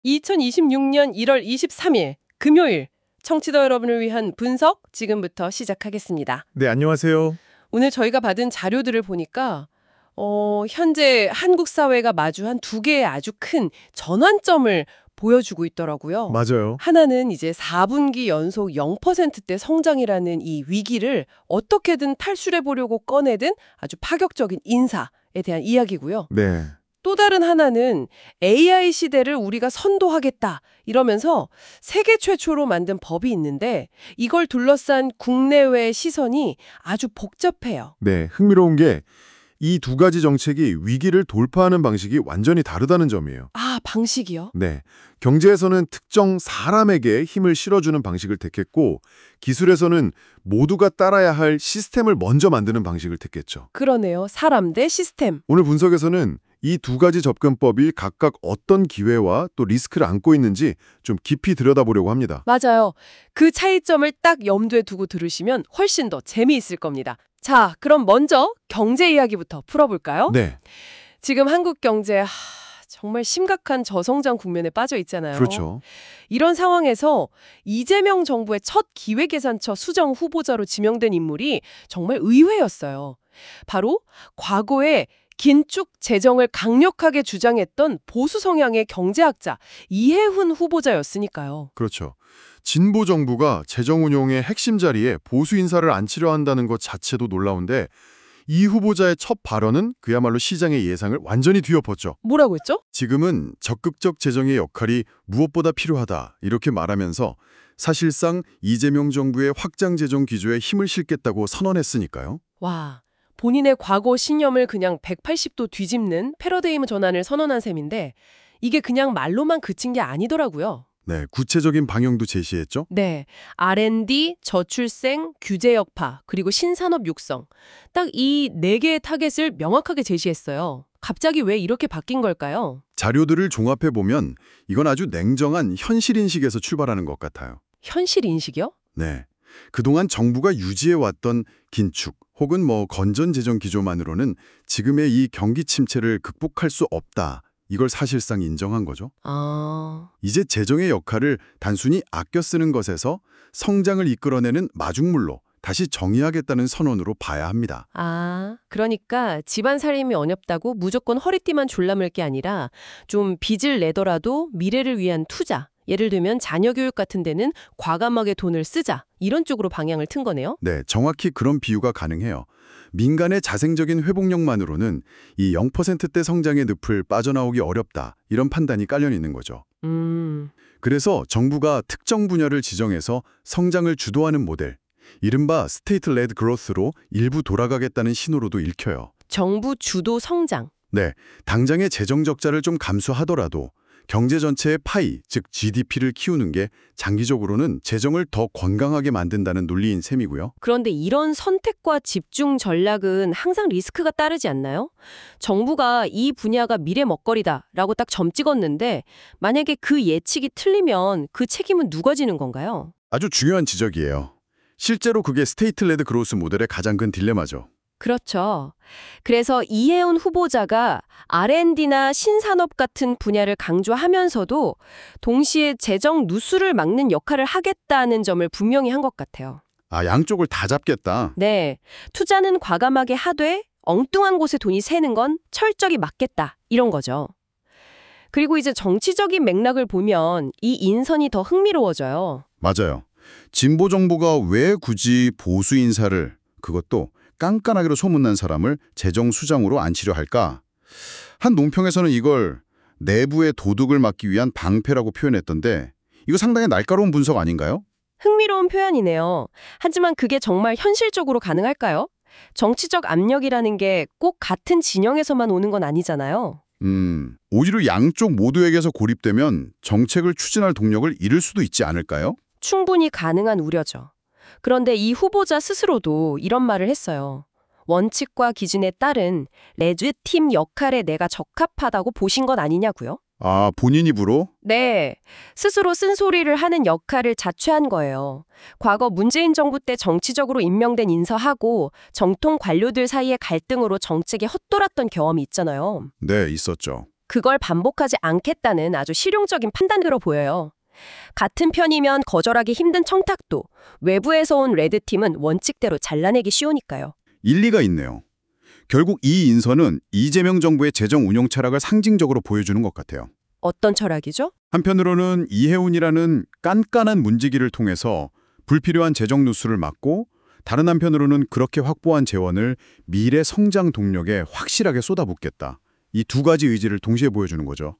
2026년 1월 23일 금요일 청취자 여러분을 위한 분석 지금부터 시작하겠습니다. 네, 안녕하세요. 오늘 저희가 받은 자료들을 보니까 현재 한국 사회가 마주한 두 개의 아주 큰 전환점을 보여주고 있더라고요. 맞아요. 하나는 이제 4분기 연속 0%대 성장이라는 이 위기를 어떻게든 탈출해 보려고 꺼내든 아주 파격적인 인사에 대한 이야기고요. 네. 또 다른 하나는 AI 시대를 우리가 선도하겠다 이러면서 세계 최초로 만든 법이 있는데 이걸 둘러싼 국내외 시선이 아주 복잡해요. 네, 흥미로운 게 이 두 가지 정책이 위기를 돌파하는 방식이 완전히 다르다는 점이에요. 아, 방식이요? 네. 경제에서는 특정 사람에게 힘을 실어주는 방식을 택했고 기술에서는 모두가 따라야 할 시스템을 먼저 만드는 방식을 택했죠. 그러네요. 사람 대 시스템. 오늘 분석에서는 이 두 가지 접근법이 각각 어떤 기회와 또 리스크를 안고 있는지 좀 깊이 들여다보려고 합니다. 맞아요. 그 차이점을 딱 염두에 두고 들으시면 훨씬 더 재미있을 겁니다. 자, 그럼 먼저 경제 이야기부터 풀어볼까요? 네, 지금 한국 경제 정말 심각한 저성장 국면에 빠져 있잖아요. 그렇죠. 이런 상황에서 이재명 정부의 첫 기획예산처 수정 후보자로 지명된 인물이 정말 의외였어요. 바로 과거에 긴축 재정을 강력하게 주장했던 보수 성향의 경제학자 이해훈 후보자였으니까요. 그렇죠. 진보 정부가 재정 운용의 핵심 자리에 보수 인사를 앉히려 한다는 것 자체도 놀라운데 이 후보자의 첫 발언은 그야말로 시장의 예상을 완전히 뒤엎었죠. 뭐라고 했죠? 지금은 적극적 재정의 역할이 무엇보다 필요하다 이렇게 말하면서 사실상 이재명 정부의 확장 재정 기조에 힘을 실겠다고 선언했으니까요. 와, 본인의 과거 신념을 그냥 180도 뒤집는 패러다임 전환을 선언한 셈인데 이게 그냥 말로만 그친 게 아니더라고요. 네, 구체적인 방향도 제시했죠. 네, R&D, 저출생, 규제 여파, 그리고 신산업 육성. 딱 이 네 개의 타겟을 명확하게 제시했어요. 갑자기 왜 이렇게 바뀐 걸까요? 자료들을 종합해 보면 이건 아주 냉정한 현실 인식에서 출발하는 것 같아요. 현실 인식이요? 네. 그동안 정부가 유지해왔던 긴축 혹은 건전 재정 기조만으로는 지금의 이 경기 침체를 극복할 수 없다. 이걸 사실상 인정한 거죠. 이제 재정의 역할을 단순히 아껴 쓰는 것에서 성장을 이끌어내는 마중물로 다시 정의하겠다는 선언으로 봐야 합니다. 그러니까 집안 살림이 어렵다고 무조건 허리띠만 졸라맬 게 아니라 좀 빚을 내더라도 미래를 위한 투자, 예를 들면 자녀 교육 같은 데는 과감하게 돈을 쓰자, 이런 쪽으로 방향을 튼 거네요. 네, 정확히 그런 비유가 가능해요. 민간의 자생적인 회복력만으로는 이 0%대 성장의 늪을 빠져나오기 어렵다, 이런 판단이 깔려 있는 거죠. 그래서 정부가 특정 분야를 지정해서 성장을 주도하는 모델, 이른바 스테이트-레드 그로스로 일부 돌아가겠다는 신호로도 읽혀요. 정부 주도 성장. 네, 당장의 재정 적자를 좀 감수하더라도 경제 전체의 파이, 즉 GDP를 키우는 게 장기적으로는 재정을 더 건강하게 만든다는 논리인 셈이고요. 그런데 이런 선택과 집중 전략은 항상 리스크가 따르지 않나요? 정부가 이 분야가 미래 먹거리다라고 딱 점 찍었는데 만약에 그 예측이 틀리면 그 책임은 누가 지는 건가요? 아주 중요한 지적이에요. 실제로 그게 스테이트-레드 그로스 모델의 가장 큰 딜레마죠. 그렇죠. 그래서 이해훈 후보자가 R&D나 신산업 같은 분야를 강조하면서도 동시에 재정 누수를 막는 역할을 하겠다는 점을 분명히 한 것 같아요. 양쪽을 다 잡겠다. 네, 투자는 과감하게 하되 엉뚱한 곳에 돈이 새는 건 철저히 막겠다, 이런 거죠. 그리고 이제 정치적인 맥락을 보면 이 인선이 더 흥미로워져요. 맞아요. 진보 정부가 왜 굳이 보수 인사를, 그것도 깐깐하기로 소문난 사람을 재정 수장으로 앉히려 할까? 한 논평에서는 이걸 내부의 도둑을 막기 위한 방패라고 표현했던데 이거 상당히 날카로운 분석 아닌가요? 흥미로운 표현이네요. 하지만 그게 정말 현실적으로 가능할까요? 정치적 압력이라는 게 꼭 같은 진영에서만 오는 건 아니잖아요. 오히려 양쪽 모두에게서 고립되면 정책을 추진할 동력을 잃을 수도 있지 않을까요? 충분히 가능한 우려죠. 그런데 이 후보자 스스로도 이런 말을 했어요. 원칙과 기준에 따른 레드팀 역할에 내가 적합하다고 보신 것 아니냐고요? 본인 입으로? 네, 스스로 쓴소리를 하는 역할을 자처한 거예요. 과거 문재인 정부 때 정치적으로 임명된 인사하고 정통 관료들 사이의 갈등으로 정책에 헛돌았던 경험이 있잖아요. 네, 있었죠. 그걸 반복하지 않겠다는 아주 실용적인 판단으로 보여요. 같은 편이면 거절하기 힘든 청탁도 외부에서 온 레드팀은 원칙대로 잘라내기 쉬우니까요. 일리가 있네요. 결국 이 인선은 이재명 정부의 재정 운용 철학을 상징적으로 보여주는 것 같아요. 어떤 철학이죠? 한편으로는 이해운이라는 깐깐한 문지기를 통해서 불필요한 재정 누수를 막고, 다른 한편으로는 그렇게 확보한 재원을 미래 성장 동력에 확실하게 쏟아붓겠다. 이 두 가지 의지를 동시에 보여주는 거죠.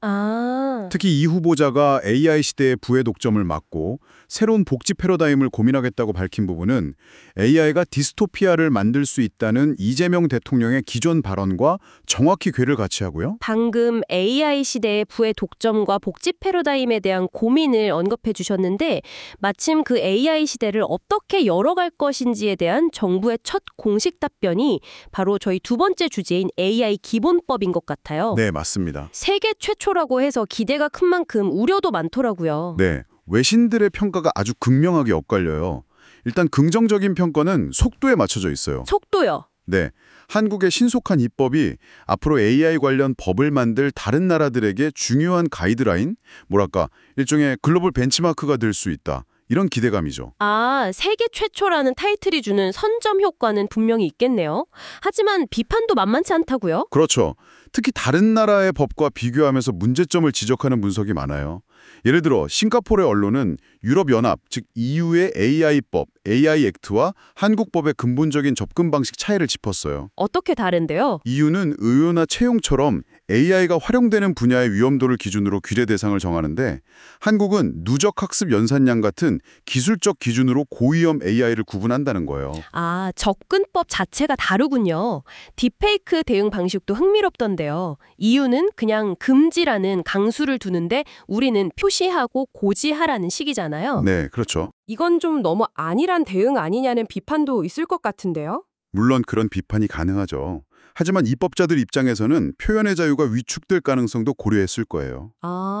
특히 이 후보자가 AI 시대의 부의 독점을 막고 새로운 복지 패러다임을 고민하겠다고 밝힌 부분은 AI가 디스토피아를 만들 수 있다는 이재명 대통령의 기존 발언과 정확히 궤를 같이 하고요. 방금 AI 시대의 부의 독점과 복지 패러다임에 대한 고민을 언급해 주셨는데 마침 그 AI 시대를 어떻게 열어갈 것인지에 대한 정부의 첫 공식 답변이 바로 저희 두 번째 주제인 AI 기본법인 것 같아요. 네, 맞습니다. 세계 최초라고 해서 기대가 큰 만큼 우려도 많더라고요. 네, 외신들의 평가가 아주 극명하게 엇갈려요. 일단 긍정적인 평가는 속도에 맞춰져 있어요. 속도요? 네, 한국의 신속한 입법이 앞으로 AI 관련 법을 만들 다른 나라들에게 중요한 가이드라인, 뭐랄까 일종의 글로벌 벤치마크가 될 수 있다. 이런 기대감이죠. 세계 최초라는 타이틀이 주는 선점 효과는 분명히 있겠네요. 하지만 비판도 만만치 않다고요? 그렇죠. 특히 다른 나라의 법과 비교하면서 문제점을 지적하는 분석이 많아요. 예를 들어 싱가포르의 언론은 유럽연합, 즉 EU의 AI법, AI 액트와 한국법의 근본적인 접근 방식 차이를 짚었어요. 어떻게 다른데요? EU는 의료나 채용처럼 AI가 활용되는 분야의 위험도를 기준으로 규제 대상을 정하는데, 한국은 누적학습 연산량 같은 기술적 기준으로 고위험 AI를 구분한다는 거예요. 접근법 자체가 다르군요. 딥페이크 대응 방식도 흥미롭던데요. EU는 그냥 금지라는 강수를 두는데 우리는 표시하고 고지하라는 식이잖아요. 네, 그렇죠. 이건 좀 너무 안일한 대응 아니냐는 비판도 있을 것 같은데요? 물론 그런 비판이 가능하죠. 하지만 입법자들 입장에서는 표현의 자유가 위축될 가능성도 고려했을 거예요.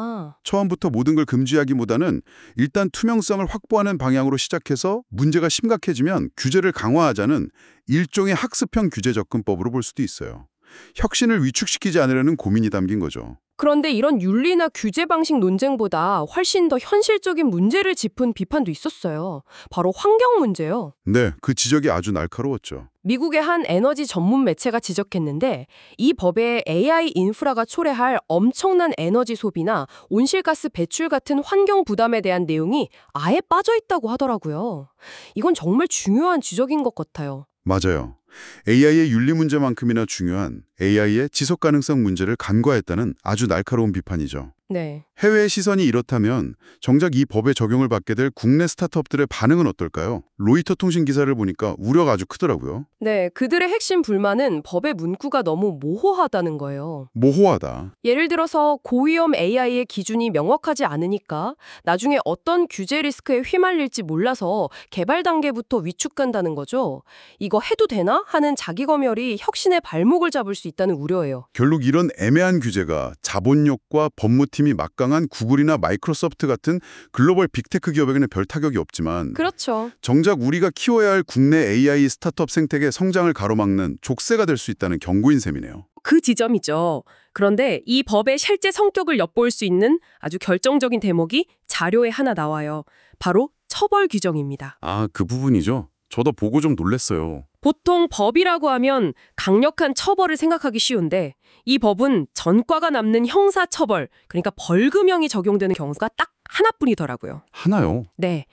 처음부터 모든 걸 금지하기보다는 일단 투명성을 확보하는 방향으로 시작해서 문제가 심각해지면 규제를 강화하자는 일종의 학습형 규제 접근법으로 볼 수도 있어요. 혁신을 위축시키지 않으려는 고민이 담긴 거죠. 그런데 이런 윤리나 규제 방식 논쟁보다 훨씬 더 현실적인 문제를 짚은 비판도 있었어요. 바로 환경 문제요. 네, 그 지적이 아주 날카로웠죠. 미국의 한 에너지 전문 매체가 지적했는데 이 법에 AI 인프라가 초래할 엄청난 에너지 소비나 온실가스 배출 같은 환경 부담에 대한 내용이 아예 빠져 있다고 하더라고요. 이건 정말 중요한 지적인 것 같아요. 맞아요. AI의 윤리 문제만큼이나 중요한 AI의 지속 가능성 문제를 간과했다는 아주 날카로운 비판이죠. 네. 해외의 시선이 이렇다면 정작 이 법에 적용을 받게 될 국내 스타트업들의 반응은 어떨까요? 로이터 통신 기사를 보니까 우려가 아주 크더라고요. 네, 그들의 핵심 불만은 법의 문구가 너무 모호하다는 거예요. 모호하다. 예를 들어서 고위험 AI의 기준이 명확하지 않으니까 나중에 어떤 규제 리스크에 휘말릴지 몰라서 개발 단계부터 위축간다는 거죠. 이거 해도 되나? 하는 자기 검열이 혁신의 발목을 잡을 수 있다는 우려예요. 결국 이런 애매한 규제가 자본력과 법무팀이 막강한 구글이나 마이크로소프트 같은 글로벌 빅테크 기업에게는 별 타격이 없지만 그렇죠. 정작 우리가 키워야 할 국내 AI 스타트업 생태계 성장을 가로막는 족쇄가 될 수 있다는 경고인 셈이네요. 그 지점이죠. 그런데 이 법의 실제 성격을 엿볼 수 있는 아주 결정적인 대목이 자료에 하나 나와요. 바로 처벌 규정입니다. 그 부분이죠. 저도 보고 좀 놀랐어요. 보통 법이라고 하면 강력한 처벌을 생각하기 쉬운데 이 법은 전과가 남는 형사처벌, 그러니까 벌금형이 적용되는 경우가 딱 하나뿐이더라고요. 하나요? 네.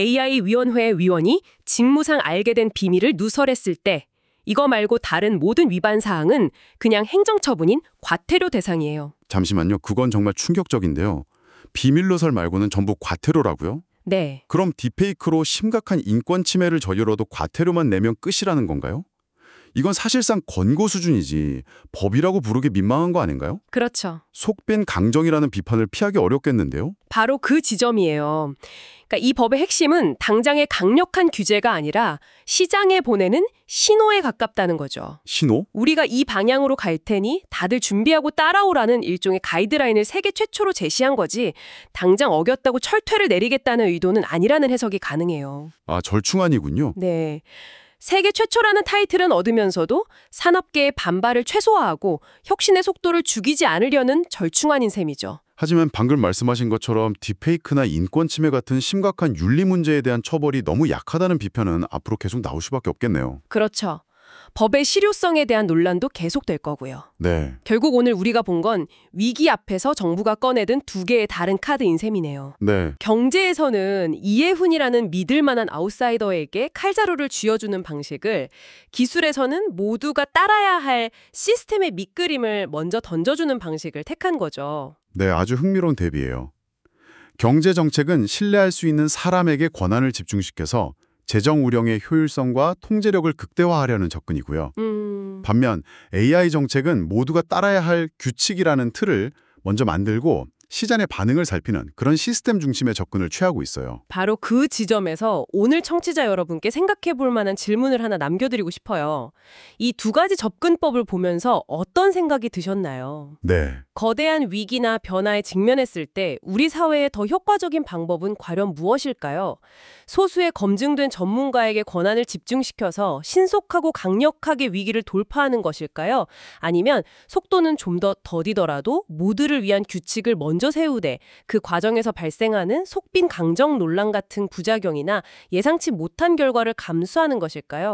AI위원회 위원이 직무상 알게 된 비밀을 누설했을 때 이거 말고 다른 모든 위반 사항은 그냥 행정처분인 과태료 대상이에요. 잠시만요. 그건 정말 충격적인데요. 비밀 누설 말고는 전부 과태료라고요? 네. 그럼 딥페이크로 심각한 인권 침해를 저질러도 과태료만 내면 끝이라는 건가요? 이건 사실상 권고 수준이지 법이라고 부르기 민망한 거 아닌가요? 그렇죠. 속빈 강정이라는 비판을 피하기 어렵겠는데요? 바로 그 지점이에요. 그러니까 이 법의 핵심은 당장의 강력한 규제가 아니라 시장에 보내는 신호에 가깝다는 거죠. 신호? 우리가 이 방향으로 갈 테니 다들 준비하고 따라오라는 일종의 가이드라인을 세계 최초로 제시한 거지 당장 어겼다고 철퇴를 내리겠다는 의도는 아니라는 해석이 가능해요. 절충안이군요. 네. 세계 최초라는 타이틀은 얻으면서도 산업계의 반발을 최소화하고 혁신의 속도를 죽이지 않으려는 절충안인 셈이죠. 하지만 방금 말씀하신 것처럼 딥페이크나 인권 침해 같은 심각한 윤리 문제에 대한 처벌이 너무 약하다는 비판은 앞으로 계속 나올 수밖에 없겠네요. 그렇죠. 법의 실효성에 대한 논란도 계속될 거고요. 네. 결국 오늘 우리가 본 건 위기 앞에서 정부가 꺼내든 두 개의 다른 카드인 셈이네요. 네. 경제에서는 이해훈이라는 믿을 만한 아웃사이더에게 칼자루를 쥐어주는 방식을, 기술에서는 모두가 따라야 할 시스템의 밑그림을 먼저 던져주는 방식을 택한 거죠. 네, 아주 흥미로운 대비예요. 경제 정책은 신뢰할 수 있는 사람에게 권한을 집중시켜서 재정 운영의 효율성과 통제력을 극대화하려는 접근이고요. 반면 AI 정책은 모두가 따라야 할 규칙이라는 틀을 먼저 만들고 시장의 반응을 살피는 그런 시스템 중심의 접근을 취하고 있어요. 바로 그 지점에서 오늘 청취자 여러분께 생각해 볼 만한 질문을 하나 남겨드리고 싶어요. 이 두 가지 접근법을 보면서 어떤 생각이 드셨나요? 네. 거대한 위기나 변화에 직면했을 때 우리 사회의 더 효과적인 방법은 과연 무엇일까요? 소수의 검증된 전문가에게 권한을 집중시켜서 신속하고 강력하게 위기를 돌파하는 것일까요? 아니면 속도는 좀 더 더디더라도 모두를 위한 규칙을 먼저 세우되 그 과정에서 발생하는 속빈 강정 논란 같은 부작용이나 예상치 못한 결과를 감수하는 것일까요?